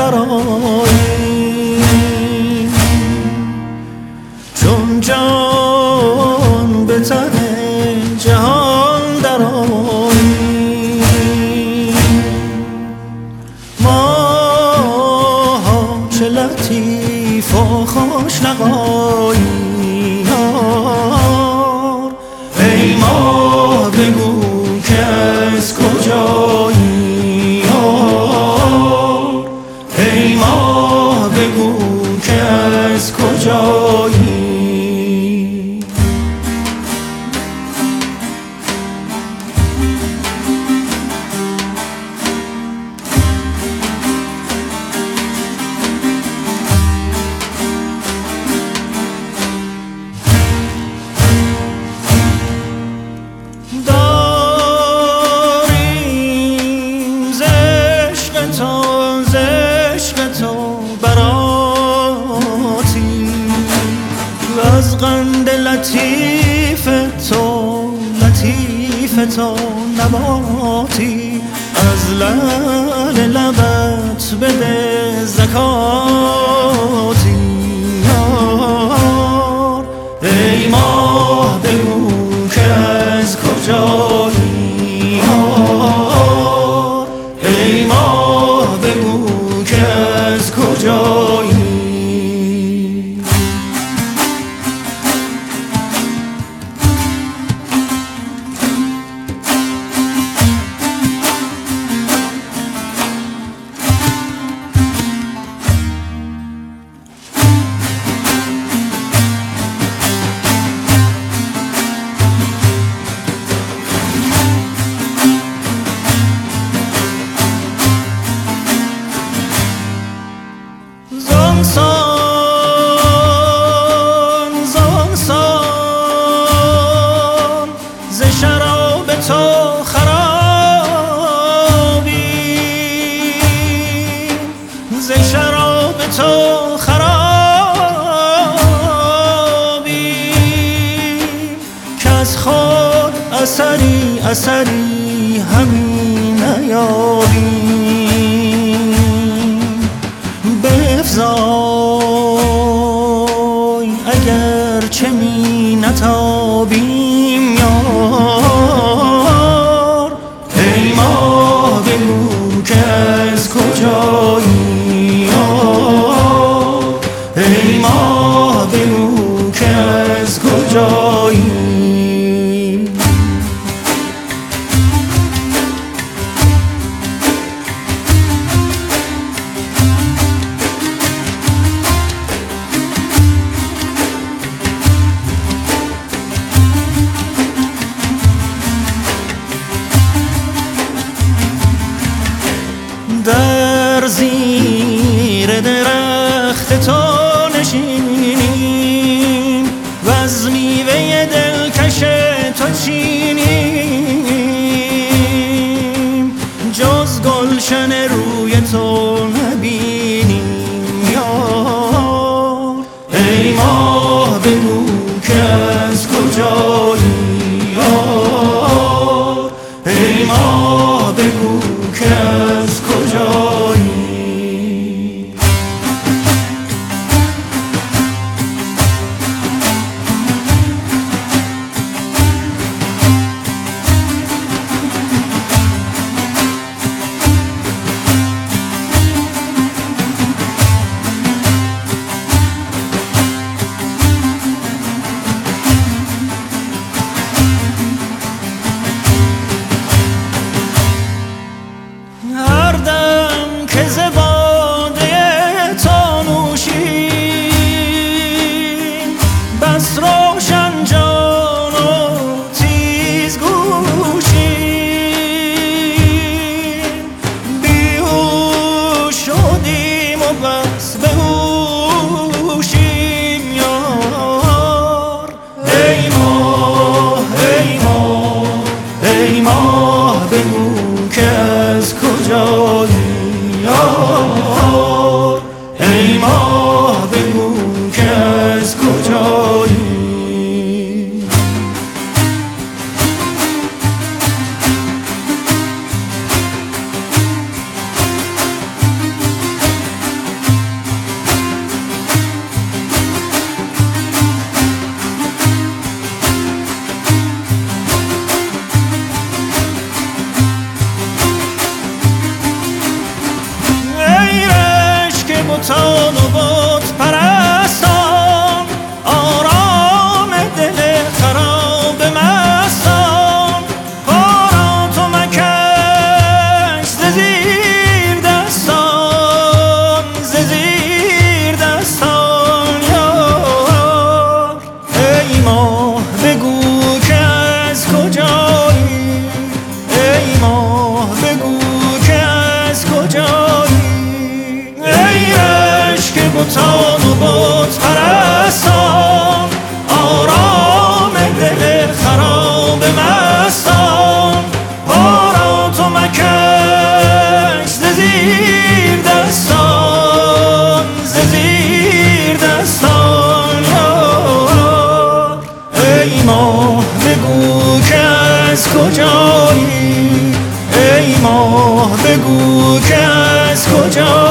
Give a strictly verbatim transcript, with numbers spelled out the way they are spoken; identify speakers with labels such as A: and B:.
A: درآیی، چون جان به تن جهان درآیی. ماها چه لطیف و خوش لقایی، ای ماه بگو که از کجایی، ای ماه بگو که از کجایی. داریم ز عشق تو ز عشق تو براتی، از قند لطیف تو لطیف تو نباتی، از لعل لبت بده زکاتی. ای ماه بگو که از کجایی، ای ماه بگو که از کجایی. زانسان زانسان ز شراب تو خرابی، ز شراب تو خرابی، که از خود اثری اثری همی نیابی. بفزای اگر چه می نتابیم یار، ای ماه بگو که از کجایی، ای ماه بگو که از کجایی. در زیر درخت تو نشینیم و از میوه دلکش تو چینیم، جز گلشن روی تو نبینیم یار. ای ماه بگو که از کجایی، ای ماه بگو که از کجایی. هر دم که ز باده تو نوشیم، بس روشن جان و تیز گوشیم، بیهوش شدیم و بس بهوشیم یار. ای ماه ای ماه ای ماه بگو که از کجایی، ای ماه بگو که از کجایی. بتان و بت پرستان، آرام دل خراب مستان. پا تو مکش ز زیر دستان، ز زیر دستان. ای ماه بگو که از کجایی، ای ماه بگو که از کجایی.